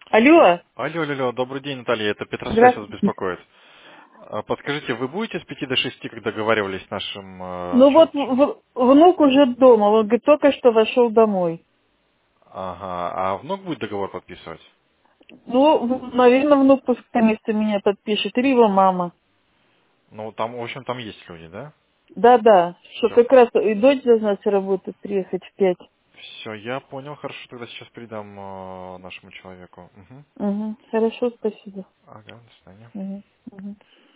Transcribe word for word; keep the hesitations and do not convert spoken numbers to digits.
Алло, Алло, алло, алло, добрый день, Наталья, это Петросвязь вас здравствуйте. беспокоит. А, Подскажите, вы будете с пяти до шести, когда договаривались с нашим э, Ну вот счетчиком? в- внук уже дома, он говорит, только что вошел домой. Ага, а внук будет договор подписывать? Ну, наверное, внук пускай вместо меня подпишет, или его мама. Ну, там, в общем, там есть люди, да? Да-да, что Все, как раз и дочь должна с работы приехать в пять. все, я понял, хорошо, тогда сейчас передам э, нашему человеку. Угу. Угу, хорошо, спасибо. Ага, до свидания. Угу, угу.